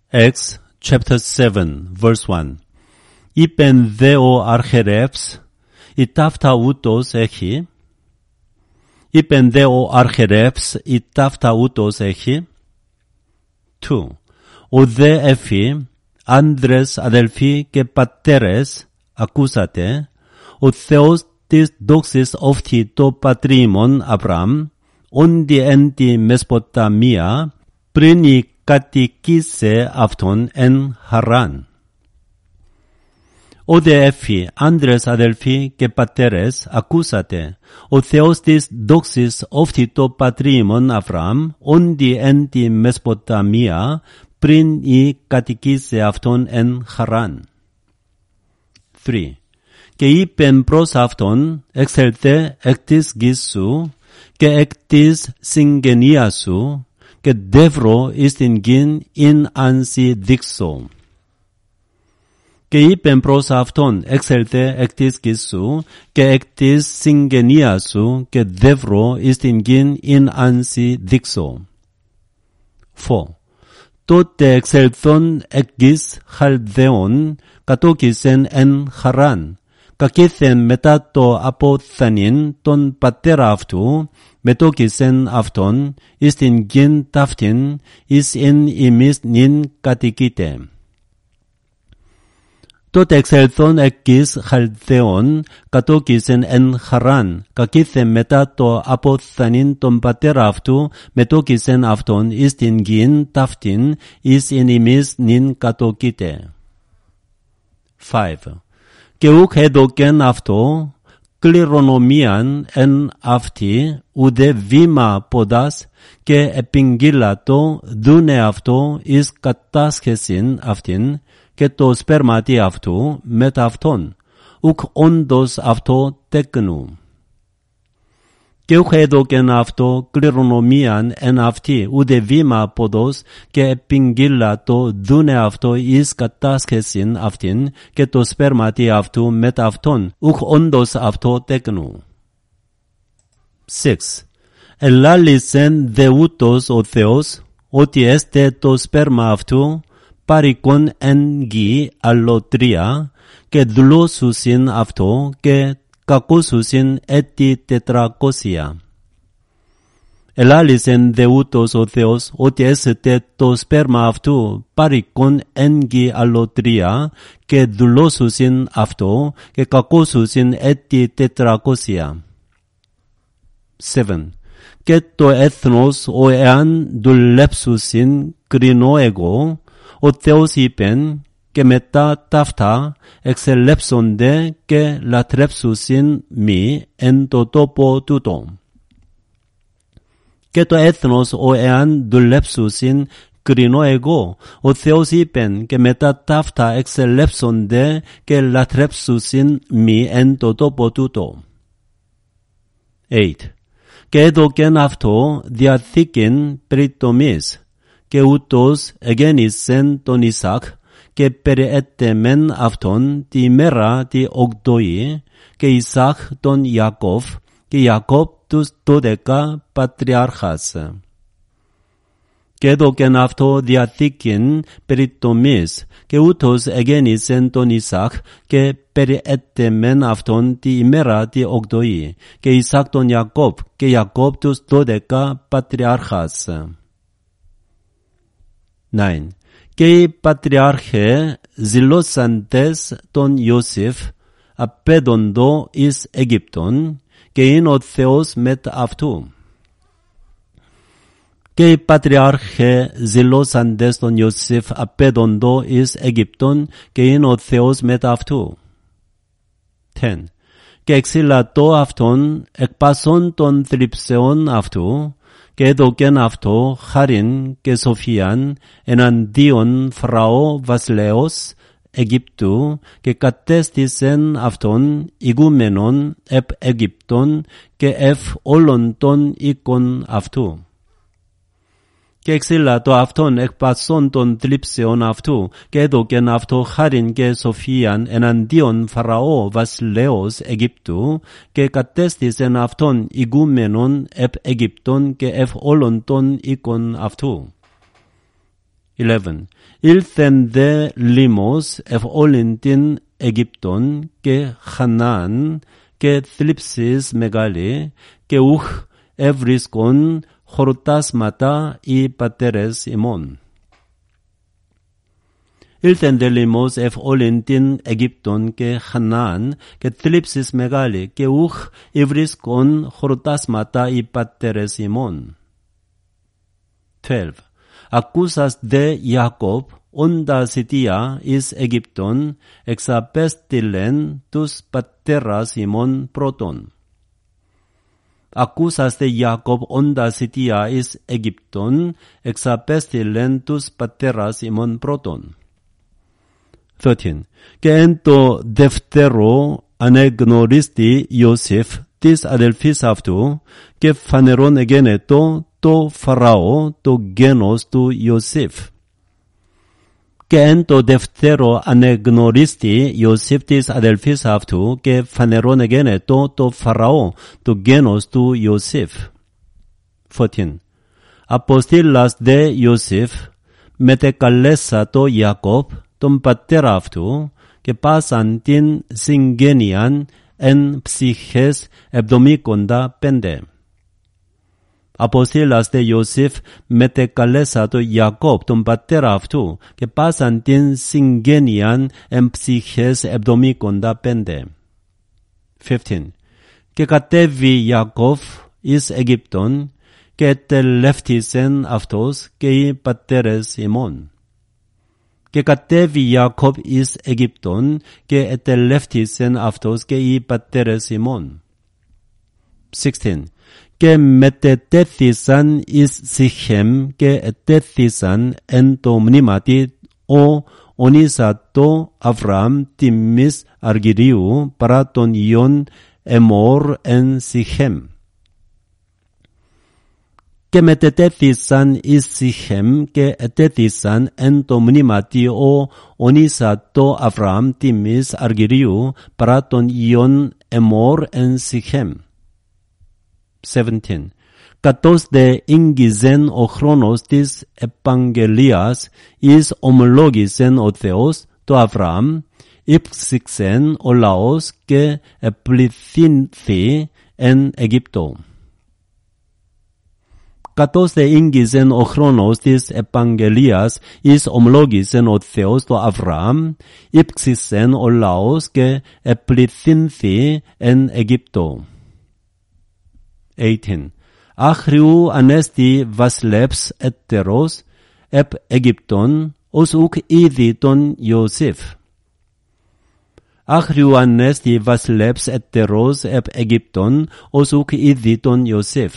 Acts chapter 7 verse 1. Ipen theo archereps, itafta utos echi. Ipen theo archereps, itafta utos echi. 2. Ode efi, Andres adelphi και πατέρες ακούσατε, ο Θεός της δόξης οφθη το πατρίμον Αβραάμ, όντι εν τη Μεσποταμία, πριν η κατοικήσε αυτόν εν Χαράν. Ode έφη, άντρες αδελφοί και πατέρες, ακούσατε, ο Θεός της δόξης οφθη το πατρίμον Αβραάμ, όντι εν τη Μεσποταμία, πριν η κατοικήσε αυτόν εν Χαράν. 3. Και είπεν προς αυτόν, εξελθέ εκ της γης σου και εκ της συγγενείας σου και δεύρω εις την γην ειν αν σοι δείξω. Και είπεν προς αυτόν, εξελθέ εκ της γης σου και εκ της συγγενείας σου και δεύρω εις την γην ειν αν σοι δείξω. 4. Τότε εξελθόν εκ γης Χαλδαίων κατόκισεν εν Χαράν, κακήθεν μετά το αποθανήν τον πατέρα αυτού, μετόκισεν αυτόν εις την γην ταύτην, εις εν ημείς νυν κατοικείτε. Τότε εξελθόν εκ γης Χαλδαίων κατόκισεν εν Χαράν, κακήθεν μετά το αποθανήν τον πατέρα αυτού, μετόκισεν αυτόν εις την γην ταύτην, εις εν ημείς νυν κατοικείτε. 5. Και ουκ έδωκεν αυτό κληρονομίαν εν αυτή, ουδέ βήμα ποδάς και επιγγείλατο δούνε αυτό εις κατάσχεσιν αυτήν και το σπέρματι αυτού μετ' αυτόν, ουκ όντως αυτό τέκνου. Και ουκ έδωκεν αυτό κληρονομίαν εν αυτή, ουδέ βήμα ποδός και επιγγείλατο δούνε αυτό εις κατάσχεσιν αυτήν και το σπέρματι αυτού μετ' αυτόν, ουκ όντως αυτό τέκνου. 6. Ελάλησεν δε ούτως ο Θεός, ότι έστε το σπέρμα αυτού, παρικόν εν γη αλλοτρία, και δουλώσουσιν αυτό και κακώσουσιν έτη 400. Ελάλησεν δε ούτως ο Θεός, ότι έστε το σπέρμα αυτού, παρικόν εν γη αλλοτρία, και δουλώσουσιν αυτό και κακώσουσιν έτη 400. 7. Και το έθνος ο εάν δουλέψουσιν κρινώ εγώ, ο Θεός είπεν, και μετά ταύτα εξελέψονται και λατρέψουσιν μη εν το τόπο τούτο. Και το έθνος ο εάν δουλέψουσιν κρινώ εγώ, ο Θεός είπεν, και μετά ταύτα εξελέψονται και λατρέψουσιν μη εν το τόπο τούτο. 8. Και έδωκεν αυτό διαθήκην περιτομής, και ούτως εγέννησεν τον Ισάκ, και περιέτεμεν αυτόν τη μέρα τη 8η, και Ισάκ τον Ιακώβ, και Ιακώβ τους 12 πατριάρχας. Και έδωκεν αυτό διαθήκην περιτομής, και ούτως εγέννησεν τον Ισάκ, και περιέτεμεν αυτόν τη ημέρα τη 8η, και Ισάκ τον Ιακώβ, και Ιακώβ τους 12 πατριάρχας. 9. Και οι πατριάρχε ζηλώσαντες τον Ιωσήφ απέδοντο εις Αίγυπτον, και είναι ο Θεός μετ' αυτού. Και οι πατριάρχε ζηλώσαντες τον Ιωσήφ απέδοντο εις Αίγυπτον, και είναι ο Θεός μετ' αυτού. 10. Και εξήλατο αυτόν εκ πασών των θλιψεών αυτού, και έδωκεν αυτό χάριν και σοφίαν εναντίον Φραώ βασιλέως Αιγύπτου, και κατέστησεν αυτόν ηγούμενον επ Αιγύπτον και εφ όλων των οίκων αυτού. Και εξήλατο αυτόν εκ πασών των θλίψεων αυτού, και έδωκεν αυτό χάριν και σοφίαν εναντίον Φαραώ βασιλέως Αιγύπτου, και κατέστησεν αυτόν ηγούμενον επ Αιγύπτον και εφ όλων των οίκων αυτού. 11. Ήλθεν δε λίμος ευόλην την Αιγύπτον και Χανaan και θλίψεις μεγάλη και ουχ ευρίσκον χορτάσματα οι πατέρες ημών. Ήλθεν δε λίμος ευόλην την Αιγύπτον και Χανaan και θλίψεις μεγάλη και ουχ ευρίσκον χορτάσματα οι πατέρες ημών. 12. Ακούσας δε Ιάκωβ όντα σιτία εις Αιγύπτον εξαπέστειλεν τους πατέρας ημών πρώτον. Ακούσας δε Ιάκωβ όντα σιτία εις Αιγύπτον εξαπέστειλεν τους πατέρας ημών πρώτον. 13. Και εν το δεύτερο ανεγνωρίστη Ιωσήφ της αδελφής αυτού και φανερόν εγένετο το Φαραώ το γένος του Ιωσήφ. Και εν το δεύτερο ανεγνωρίστη Ιωσήφ της αδελφής αυτού και φανερόν εγένετο το Φαραώ το γένος του Ιωσήφ. 14. Αποστήλας δε Ιωσήφ μετεκαλέσα το Ιακώβ τον πατέρα αυτού και πάσαν την συγγένειαν εν ψυχές 75. Αποστήλας δε Ιωσήφ μετεκαλέσα το Ιακώβ τον πατέρα αυτού και πάσαν την συγγένειαν εν ψυχές 75. 15. Και κατέβη Ιακώβ εις Αιγύπτον και ετελεύτησεν αυτός και οι πατέρες ημών. Και κατέβη Ιακώβ εις Αιγύπτον και ετελεύτησεν αυτός και οι πατέρες ημών. 16. Και μετετέθησαν εις Σιχέμ και ετέθησαν εν το μνήματι ο ονίσατο Αβραάμ τιμής Αργυρίου παρά τον Ιων Εμόρ εν Σιχέμ. Και μετετέθησαν εις Σιχέμ και ετέθησαν εν το μνήματι ο ονίσατο Αβραάμ τιμής Αργυρίου παρά τον Ιων Εμόρ εν Σιχέμ. 17. Καθώς δε ήγγιζεν ο χρόνος της επαγγελίας εις ομολόγησεν ο Θεός το Αβραάμ, ύψηξεν ο λαός και επληθύνθη εν Αιγύπτο. Καθώς δε ήγγιζεν ο χρόνος της επαγγελίας εις ομολόγησεν ο Θεός το Αβραάμ, ύψηξεν ο λαός και επληθύνθη εν Αιγύπτο. 18. Άχριου ανέστη βασιλεύς έτερος επ Αιγύπτον ως ουκ είδη τον Ιωσήφ. Άχριου ανέστη βασιλεύς έτερος επ Αιγύπτον ως ουκ είδη τον Ιωσήφ.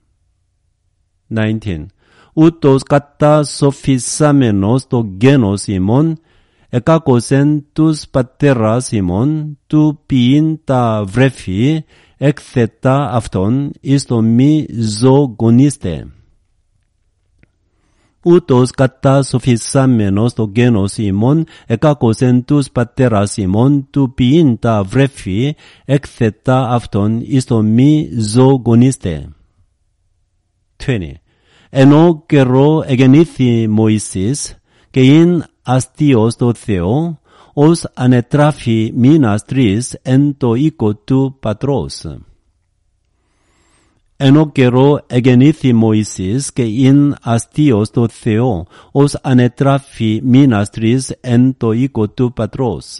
19. Ούτως κατά σοφισάμενος το γένος ημών εκάκωσεν τους πατέρας ημών του ποιήν τα βρέφη έκθετα αυτόν εις το μη ζωγονίστε. Ούτως κατά σοφισάμενος το γένος ημών εκάκωσεν τους πατέρας ημών του ποιήν τα βρέφη έκθετα αυτόν εις το μη ζωγονίστε. 20. Ενώ καιρό εγεννήθη Μωυσής και ειν αστείος το Θεό, ως ανετράφη μήνας 3 εν το οίκο του πατρός. Ενώ καιρό εγεννήθη Μωυσής και ειν αστείος το Θεό, ως ανετράφη μήνας 3 εν το οίκο του πατρός.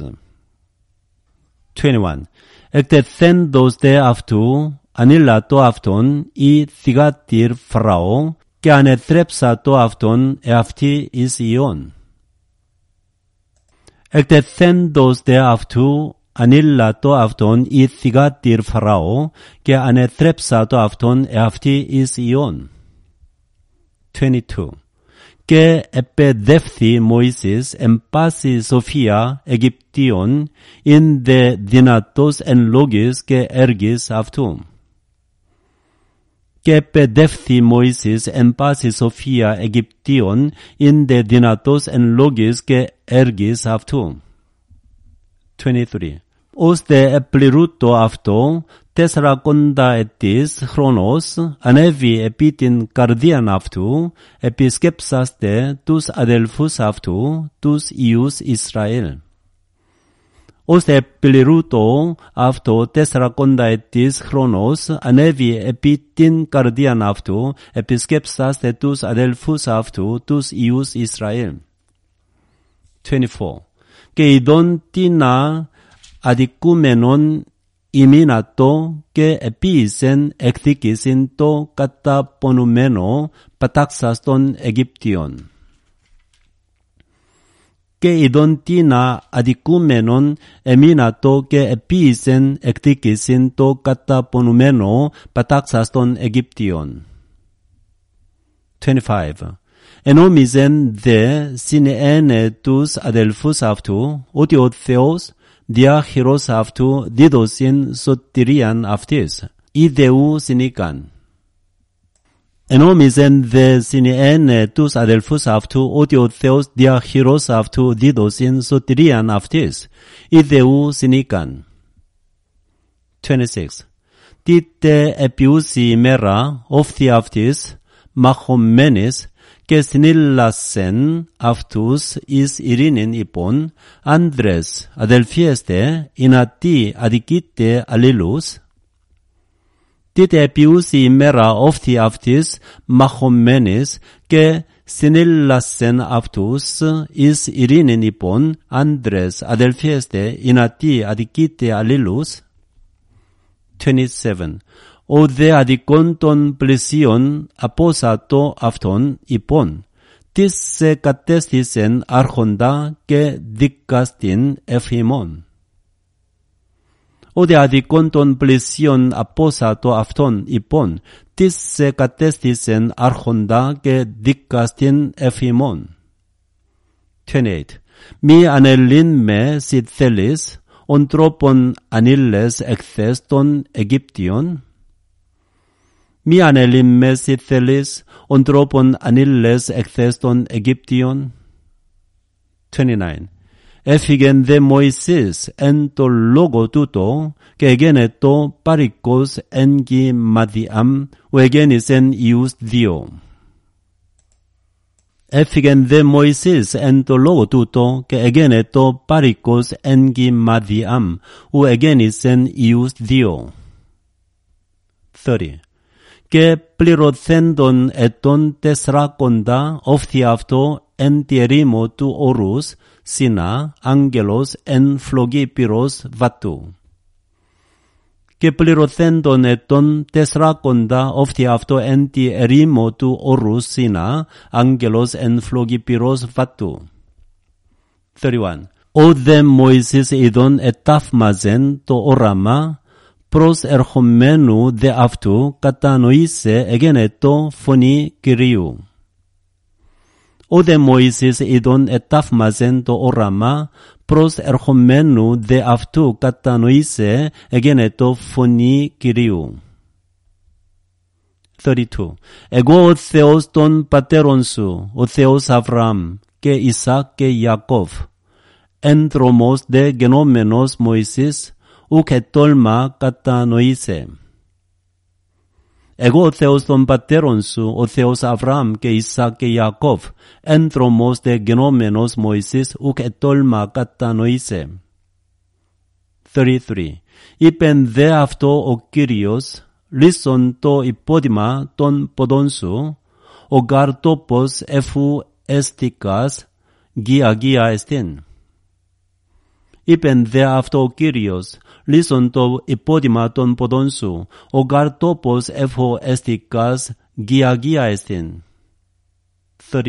21. Εκτεθέντος δε αυτού, ανήλατο αυτόν ή θυγάτηρ Φαραώ, και ανετρέψατο αυτόν εαυτή εις Υιόν. Εκτεθέντος δε αυτού ανήλατο αυτόν ή θυγάτηρ Φαραώ και ανετρέψατο αυτόν εαυτή εις Υιόν. 22. Και επεδεύθη Μωυσής εν πάση σοφία Αιγυπτίων ειν δε δυνατός εν λόγης και έργης αυτού. Και επεδεύθη Μωυσής εν πάση σοφία Αιγυπτίων ειν δε δυνατός εν λόγης και έργης αυτού. 23. Ως δε επληρούτο αυτό, τέσσερα ετής χρόνος ανέβη επί την καρδίαν αυτού, επισκέψαστε τους αδελφούς αυτού, τους Υιούς Ισραήλ. Ώστε πληρούτο αυτό 400 ετής χρόνος ανέβη επί την καρδίαν αυτού, επισκέψαστε τους αδελφούς αυτού, τους Υιούς Ισραήλ. 24. Και ειδών τίνα αδικούμενον ημίνατο και επίησεν εκδίκησιν το καταπονουμένο πατάξας των Αιγυπτίων. Και ειδών τίνα αδικούμενον εμείνατο και επίησεν εκδίκησιν το καταπονουμένο πατάξας των Αιγυπτίων. 25. Ενόμιζεν δε συνένε τους αδελφούς αυτού ότι ο Θεός δια χειρός αυτού δίδωσιν σωτηρίαν αυτής, ιδεού συνήκαν. Ενόμιζεν δε συνένε τους αδελφούς αυτού ότι ο Θεός δια χειρός αυτού δίδωσιν σωτηρίαν αυτής, ιδεού συνήκαν. 26. Τίτε επιούσι ημέρα όφθη αυτής, μαχωμένης, και συνήλασεν αυτούς εις ειρήνην υπόν, άνδρες αδελφιέστε, εινατί αδικείτε αλλήλους. Τίτε επιούσι ημέρα όφθη αυτής μαχωμένης και συνήλασεν αυτούς εις ειρήνην υπόν, άνδρες αδελφιέστε, εινατί αδικείτε αλλήλους. 27. Ο δε αδικών των πλησίων απόσατο αυτόν υπόν, τις σε κατέστησεν άρχοντα και δικαστήν εφημών. Ο δε αδικών των πλησίων απόσατο αυτόν υπόν, τις σε κατέστησεν άρχοντα και δικαστήν εφημών. 28. Μη ανελήν με σι θέλεις, ον τρόπον ανήλες εκθές των Αιγύπτιων. Μη ανελήν με σι θέλεις, ον τρόπον ανήλες εκθές των Αιγύπτιων. 29. Έφυγεν δε Μωυσής εν το λόγο τούτο και εγένετο παροικός εν γη Μαδιάμ, ου εγέννησεν Υιούς 2. Έφυγεν δε Μωυσής εν το λόγο τούτο και εγένετο παροικός εν γη Μαδιάμ, ου εγέννησεν Υιούς 2. 30. Και πληρωθέντων ετών 400 όφθη αυτό εν τη ερήμο του όρους Σινά, άγγελος εν φλογή πυρός βατού. Και πληρωθέντων ετών 400 όφθη αυτό εν τη ερήμο του όρους Σινά, άγγελος εν φλογή πυρός βατού. 31. Ο δε Μωυσής ειδών εταύμαζεν το όραμα, προς ερχομένου δε αυτού κατανοήσε εγένετο φωνή Κυρίου. Ο δε Μωυσής ειδών εταύμαζεν το όραμα, προς ερχομένου δε αυτού κατανοήσε εγένετο φωνή Κυρίου. 32. Εγώ ο Θεός των πατέρων σου, ο Θεός Αβραάμ και Ισάκ και Ιακώβ, εν δρόμος δε γενόμενος Μωυσής, ουκ ετόλμα κατανοήσε. Εγώ ο Θεός των πατέρων σου, ο Θεός Αβραάμ και Ισάκ και Ιακώβ, εν δρόμος δε γενόμενος Μωυσής, ουκ ετόλμα κατανοήσε. 33. Είπεν δε αυτό ο Κύριος, λύσον το υπόδημα των ποδών σου, ο γαρ τόπος εφού εστικάς, γη εστίν. Είπεν δε αυτό ο Κύριος, λύσον το υπόδημα των ποδών σου, ο γαρ τόπος εφού εστικάς, γη εστίν. 34.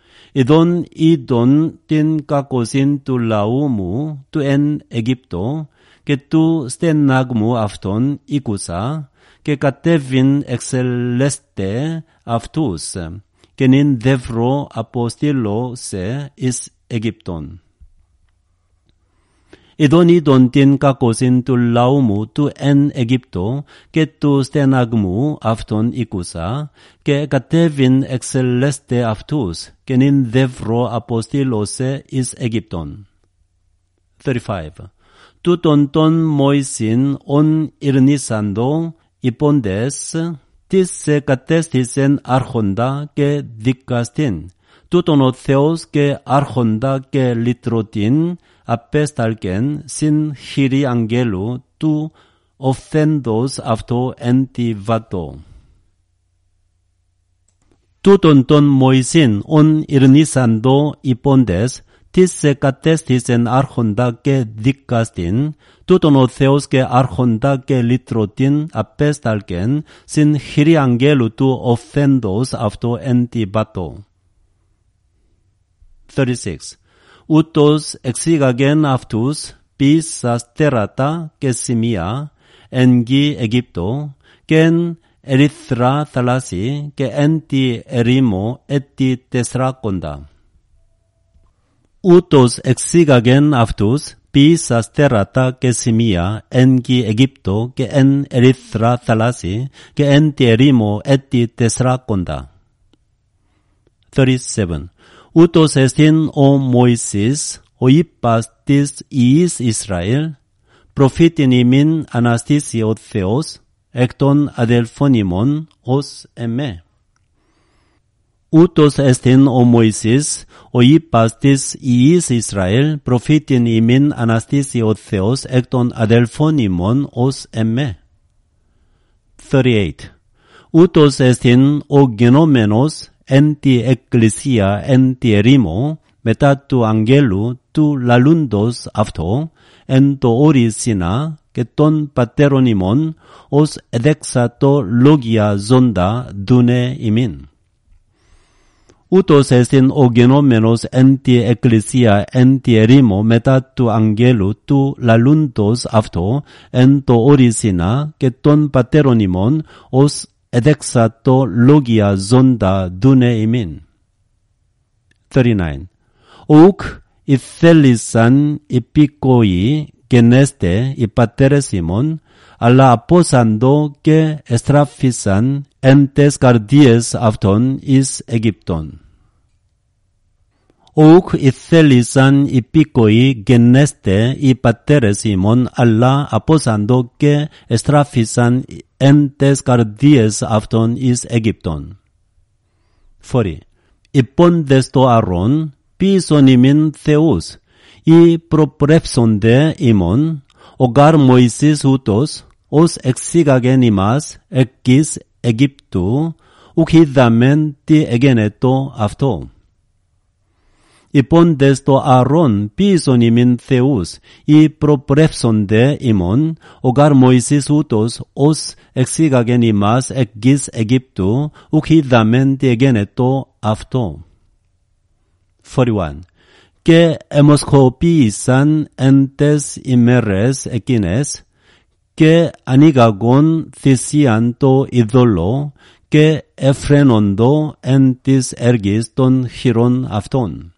Ειδών την κακοσύν του λαού μου, του εν Αιγύπτο, και του στενάγμου αυτόν ήκουσα, και κατέβην εξελέστε αυτούς, και νυν δεύρω αποστείλω σε εις Αιγυπτον. Ειδών την κακοσύν του λαού μου του εν Αιγύπτο, και του στενάγμου αυτόν ήκουσα, και κατέβην εξελέστε αυτούς, και νυν δεύρω αποστείλω σε εις Αιγυπτον. 35. tutonton moisin on irnisando ipondes, tisse catestisen archonda que dicastin, tutono theos que archonda que litrotin, apestalken sin hiri angelu tu ofendos afto entivato. Tutonton moisin on irnisando ipondes, tisse catestisen archonda que dicastin, tutono theos que archonda que litrotin apestalken, sin hiri angelu tu ofendos afto entivato. 36. Utos exigagen aftus bis asterata que simia, engi Egipto, gen Erithra thalasi, que enti erimo eti tesraconda. Utos exigagen aftus bis asterata que simia, engi Egipto, que en Erithra thalasi, que enti erimo eti tesraconda. 37. Utos estin o Moisis, oipas tis iis Israel, profitin imin anastisio theos, ekton adelphonimon os eme. Utos estin o Moisis, oipas tis iis Israel, profitin imin anastisio theos, ekton adelphonimon os eme. 38. Utos estin o genomenos, enti ecclesia enti erimo, meta tu angelu tu lalundos afto, ento orisina, que ton pateronimon, os edexato logia zonda dune imin. Utos estin o genomenos enti ecclesia enti erimo, meta tu angelu tu lalundos afto, ento orisina, que ton pateronimon, os edexato logia zonda dune imin. 39. Ouk ithelisan ipikoi geneste ipateresimon, alla aposando que estrafisan entes cardies afton is Egipton. Ouk ithelisan ipikoi geneste ipateresimon, alla aposando que estrafisan entes cardies afton is Egipton. 40. Ipon desto Aaron, pisonimin Theus, y proprepsonde imon, ogar Moisis utos, os exigagen imas, ekis Egiptu, ukhidamen ti egeneto afto. Ipon desto Aaron, pisonimin Theus, y proprepsonde imon, ogar Moisis utos, os exigagen imas, ekis Egiptu, ukhidamen ti egeneto afto. 41. Que hemoscopisan entes imeres equines, que anigagon thisianto idolo, que efrenondo entis ergis ton chiron afton.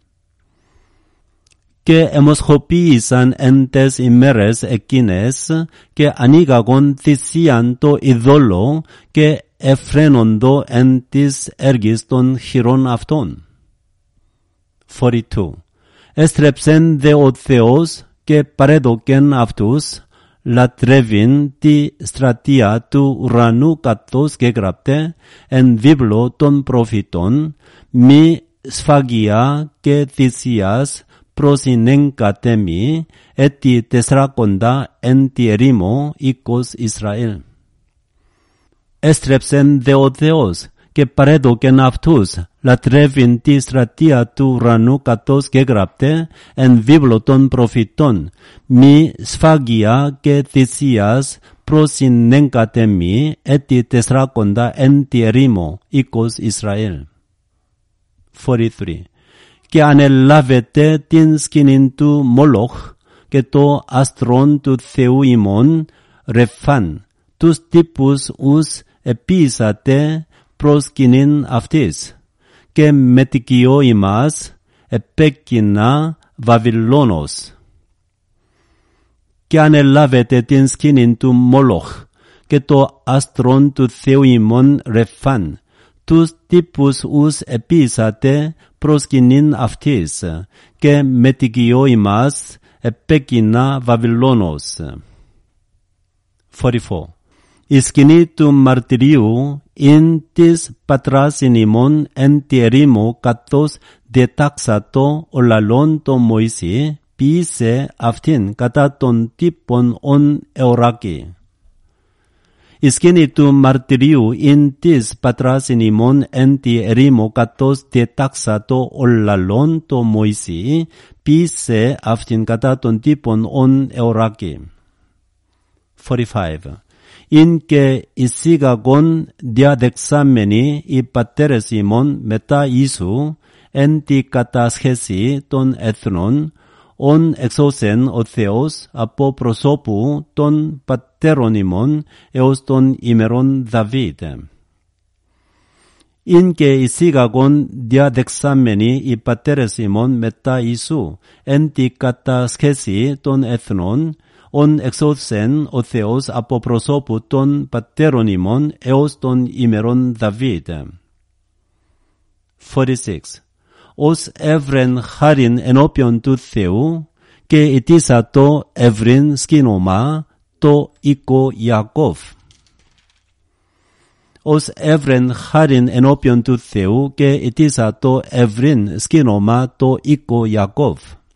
Que hemoscopisan entes imeres equines, que anigagon thisianto idolo, que efrenondo entis ergis ton chiron afton. 42. Estrepsen de otheos, que paredoken aftus, latrevin ti stratia tu uranu katos gegrapte, en biblo ton profiton, mi sphagia que thisias prosinenkatemi, eti tesraconda enti erimo ikos Israel. Estrepsen de otheos, que paredoken aftus, latrevin ti stratia tu ranu katos gegrapte, en bibloton profiton, mi sphagia que thisias prosinenkatemi, eti tesraconda enti erimo, ikos Israel. 43. Que anelavete tinskinintu moloch, que to astron tu theuimon, refan, tus tipus us episate proskinin aftis, que metikio imas, epekina Vavilonos. Que anelavete tinskinin tu moloch, que to astron tu theuimon refan, tus tipus us episate proskinin aftis, que metikio imas, επέκεινα Βαβυλώνος. 44. Η σκηνή του μαρτυρίου ειν της πατράς ημών εν τη ερήμο καθώς διετάξατο ο λαλών το Μωυσή ποιήσε αυτήν κατά των τύπων ον εωράκη. Η σκηνή του μαρτυρίου ειν της πατράς ημών εν τη ερήμο καθώς διετάξατο ο λαλών το Μωυσή ποιήσε αυτήν κατά των τύπων ον εωράκη. 45. ειν και εισήγαγον διαδεξάμενοι οι πατέρες ημών μετά Ιησού εν τη κατάσχεση των εθνών, ον εξώσεν ο Θεός από προσώπου των πατέρων ημών έως των ημερών Δαβίδ. ειν και εισήγαγον διαδεξάμενοι οι πατέρες ημών μετά Ιησού εν τη κατάσχεση των εθνών, ον εξώσεν ο Θεός από προσώπου των πατέρων ημών έως των ημερών Δαβίδ. 46. Ως εύρεν χάριν ενώπιον του Θεού και ετήσατο εύρην σκήνομα το οίκο Ιακώβ. Ως εύρεν χάριν ενώπιον του Θεού και ετήσατο εύρην σκήνομα το οίκο Ιακώβ.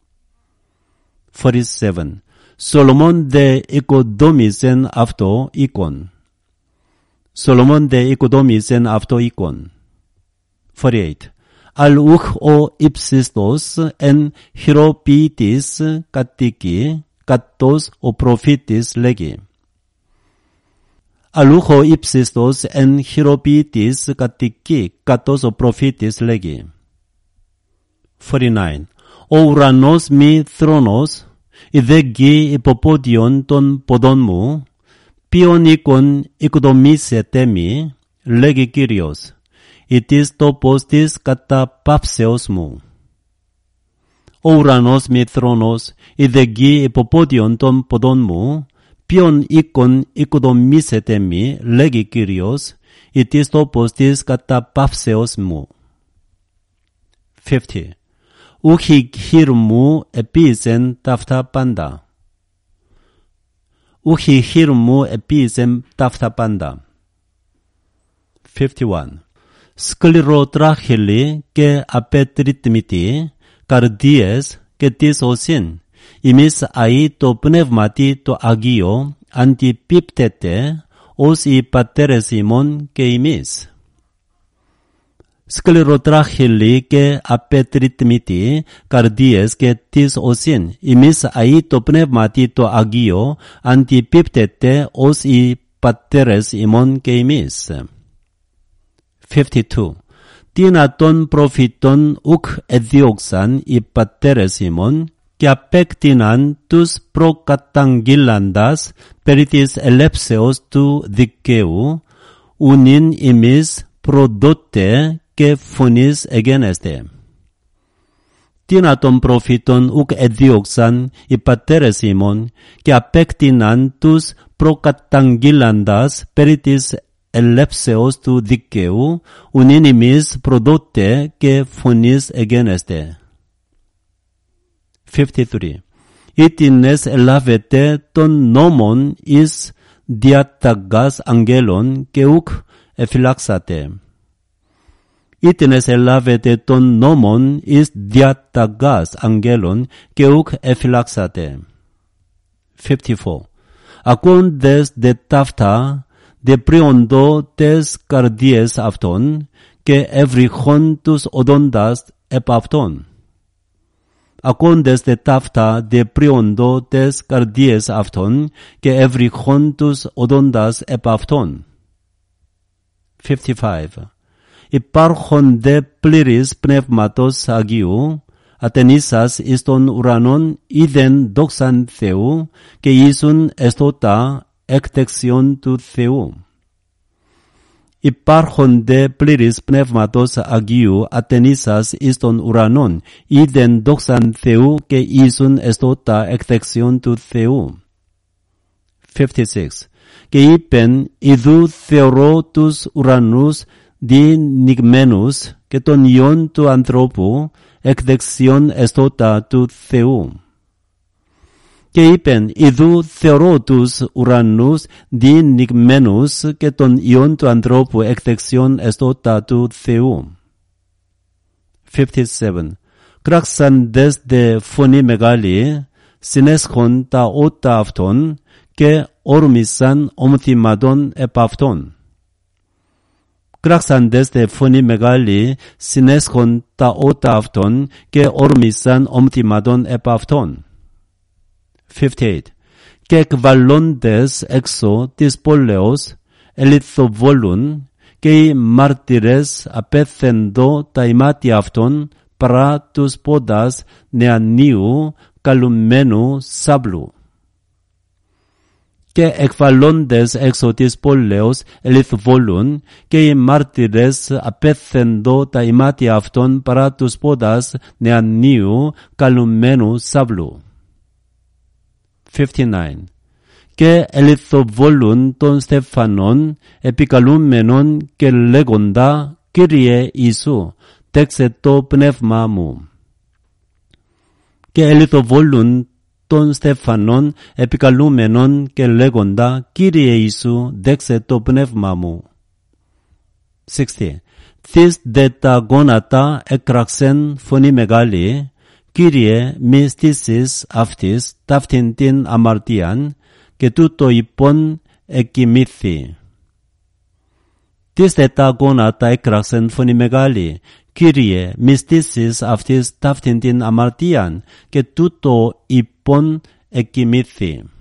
47. Σολομών δε οικοδόμησεν αυτό οίκον. Σολομών δε οικοδόμησεν αυτό οίκον. 48. Αλ ουχ ο ύψιστος εν χειροποίητης κατοίκη, κατός ο προφήτης λέγει. Αλ ουχ ο ύψιστος εν χειροποίητης κατοίκη, κατός ο προφήτης λέγει. 49. Ο ουρανός μη θρόνος, η δε γη υποπόδιον των ποδών μου, ποιον οίκον οικοδομήσετε μη, λέγει Κύριος, ή της τόπος της καταπαύσεως μου. Ο ουρανός μη θρόνος, η δε γη υποπόδιον των ποδών μου, ποιον οίκον οικοδομήσετε μη, λέγει Κύριος, ή της τόπος της καταπαύσεως μου. 50. Ούχι χείρ μου επίησεν ταύτα πάντα. Ούχι χείρ μου επίησεν ταύτα πάντα. 51. Σκληροτράχυλοι και απετριτμητοί, καρδίες και της οσύν, ημείς αεί το πνεύματι το Αγίο, αντιπίπτεται ως οι πατέρες ημών και ημείς. Σκληροτράχυλοι και απετριτμητοί, καρδίες και της οσύν, ημείς αεί το πνεύματι το Αγίο, αντιπίπτεται ως οι πατέρες ημών και ημείς. 52. Τίνα των προφητών ουκ εδίωξαν οι πατέρες ημών και απέκτηναν τους προκαταγγείλαντας περί της ελεύσεως του δικαίου, ουνήν ημείς προδότε και φωνής εγένεστε. Τίνα των προφητών ουκ εδίωξαν οι πατέρες ημών και απέκτηναν τους προκαταγγείλαντας περί της ελεύσεως του δικαίου, ουνήν ημείς προδότε και φωνής εγένεστε. 53. Ήτινες ελάβετε των νόμων εις διαταγάς αγγέλων και ουκ εφυλάξατε. Ήτινες ελάβετε των νόμων εις διαταγάς αγγέλων και ουκ εφυλάξατε. 54. Ακούντες δε ταύτα, δε πριοντό τες καρδίες αυτών και ευρυχών τους οδόντας επ' αυτών. Ακόντες δε ταύτα δε πριοντό τες καρδίες αυτών και ευρυχών τους οδόντας επ' αυτών. 55. Υπάρχον δε πλήρης πνεύματος Αγίου, ατενίσας εις των ουρανών είδεν δόξαν Θεού και ήσουν εστότα εκ δεξιών του Θεού. Υπάρχον δε πλήρης πνεύματος Αγίου, ατενίσας εις των ουρανών είδεν δόξαν Θεού και ήσουν εστότα εκ δεξιών του Θεού. 56. Και είπεν, ιδού θεωρώ τους ουρανούς δινοιγμένους και τον ιόν του ανθρώπου εκ δεξιών εστότα του Θεού. και είπεν «Ιδού θεωρώ τους ουρανούς διηνυγμένους και τον ιόν του ανθρώπου εκ δεξιών εστώτα του Θεού». 57. Κράξαντες δε φωνή μεγάλη, συνέσχον τα ότα αυτών και όρμησαν ομθυμάτων επ' αυτών. Κράξαντες δε φωνή μεγάλη, συνέσχον τα ότα αυτών και όρμησαν ομθυμάτων επ' αυτών. 58. Και εκβαλλόντες έξω της πόλεως ελιθοβόλουν και οι μάρτυρες απέθεντο τα ημάτια αυτών παρά τους πόντας νεανίου καλουμένου σάβλου. Και εκβαλλόντες έξω της πόλεως ελιθοβόλουν και οι μάρτυρες απέθεντο τα ημάτια αυτών παρά τους πόντας νεανίου καλουμένου σάβλου. 59. Και ελιθοβόλουν των Στεφανών επικαλούμενων και λέγοντα «Κύριε Ιησού, δέξε το πνεύμα μου». Και ελιθοβόλουν των Στεφανών επικαλούμενων και λέγοντα «Κύριε Ιησού, δέξε το πνεύμα μου». 60. Θες δε τα γόνατα έκραξεν φωνή μεγάλη, «Κύριε, μη στήσεις αυτής ταύτην την αμαρτίαν», και τούτο υπόν εκοιμήθη. Τις δε τα γόνατα έκραξεν φωνή μεγάλη, «Κύριε, μη στήσεις αυτής ταύτην την αμαρτίαν», και τούτο υπόν εκοιμήθη.